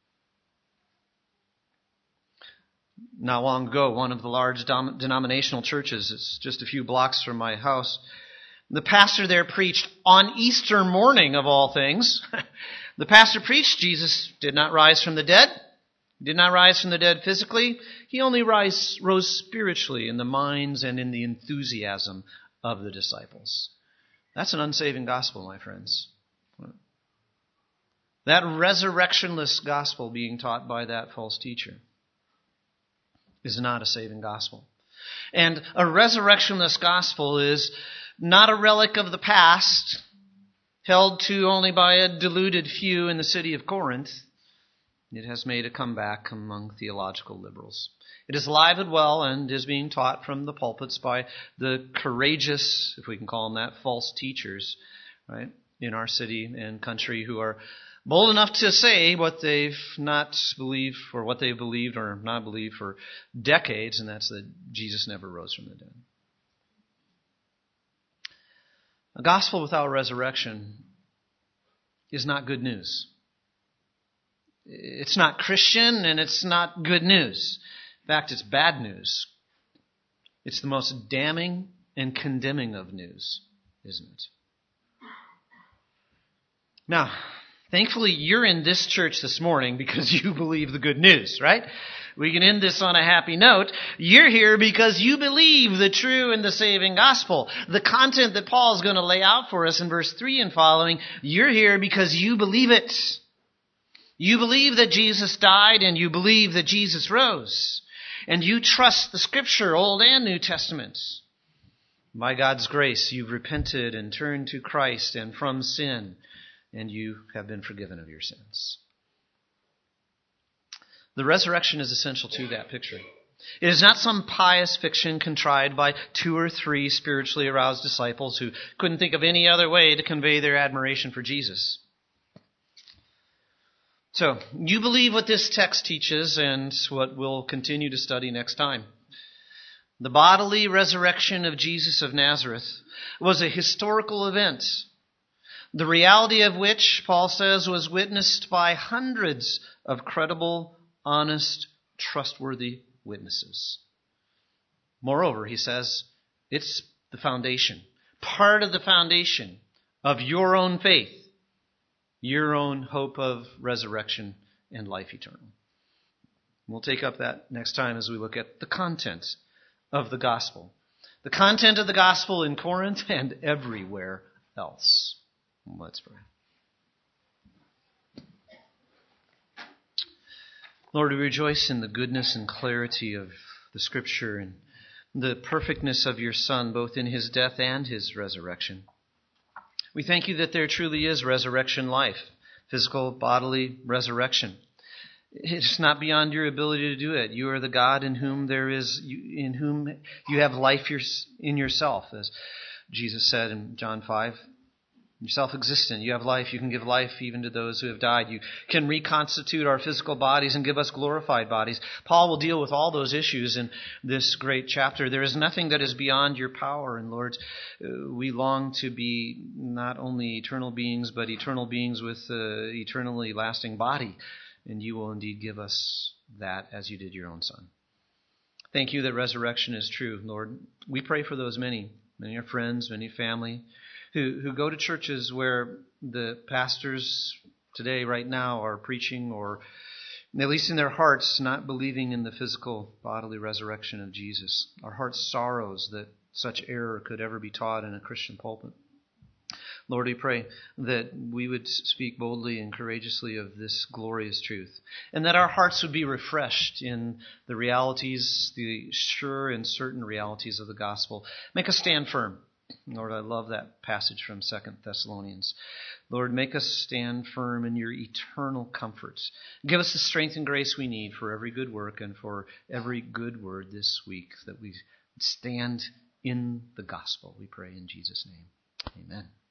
Not long ago, one of the large denominational churches, it's just a few blocks from my house, the pastor there preached on Easter morning, of all things. The pastor preached Jesus did not rise from the dead. He did not rise from the dead physically. He only rose spiritually in the minds and in the enthusiasm of the disciples. That's an unsaving gospel, my friends. That resurrectionless gospel being taught by that false teacher is not a saving gospel. And a resurrectionless gospel is not a relic of the past, held to only by a deluded few in the city of Corinth. It has made a comeback among theological liberals. It is alive and well and is being taught from the pulpits by the courageous, if we can call them that, false teachers, right, in our city and country who are bold enough to say what they've not believed or what they've believed or not believed for decades, and that's that Jesus never rose from the dead. A gospel without resurrection is not good news. It's not Christian and it's not good news. In fact, it's bad news. It's the most damning and condemning of news, isn't it? Now, thankfully, you're in this church this morning because you believe the good news, right? We can end this on a happy note. You're here because you believe the true and the saving gospel. The content that Paul is going to lay out for us in verse 3 and following, you're here because you believe it. You believe that Jesus died and you believe that Jesus rose. and you trust the Scripture, Old and New Testaments. By God's grace, you've repented and turned to Christ and from sin, and you have been forgiven of your sins. The resurrection is essential to that picture. It is not some pious fiction contrived by 2 or 3 spiritually aroused disciples who couldn't think of any other way to convey their admiration for Jesus. So, you believe what this text teaches and what we'll continue to study next time. The bodily resurrection of Jesus of Nazareth was a historical event, the reality of which, Paul says, was witnessed by hundreds of credible, honest, trustworthy witnesses. Moreover, he says, it's the foundation, part of the foundation of your own faith, your own hope of resurrection and life eternal. We'll take up that next time as we look at the content of the gospel. The content of the gospel in Corinth and everywhere else. Let's pray. Lord, we rejoice in the goodness and clarity of the Scripture and the perfectness of your Son, both in his death and his resurrection. We thank you that there truly is resurrection life, physical, bodily resurrection. It's not beyond your ability to do it. You are the God in whom you have life in yourself, as Jesus said in John 5. You're self-existent. You have life. You can give life even to those who have died. You can reconstitute our physical bodies and give us glorified bodies. Paul will deal with all those issues in this great chapter. There is nothing that is beyond your power. And Lord, we long to be not only eternal beings, but eternal beings with an eternally lasting body. And you will indeed give us that as you did your own Son. Thank you that resurrection is true, Lord. We pray for those many our friends, many family, who go to churches where the pastors today, right now, are preaching or, at least in their hearts, not believing in the physical bodily resurrection of Jesus. Our heart sorrows that such error could ever be taught in a Christian pulpit. Lord, we pray that we would speak boldly and courageously of this glorious truth, and that our hearts would be refreshed in the realities, the sure and certain realities of the gospel. Make us stand firm. Lord, I love that passage from 2 Thessalonians. Lord, make us stand firm in your eternal comforts. Give us the strength and grace we need for every good work and for every good word this week, that we stand in the gospel. We pray in Jesus' name. Amen.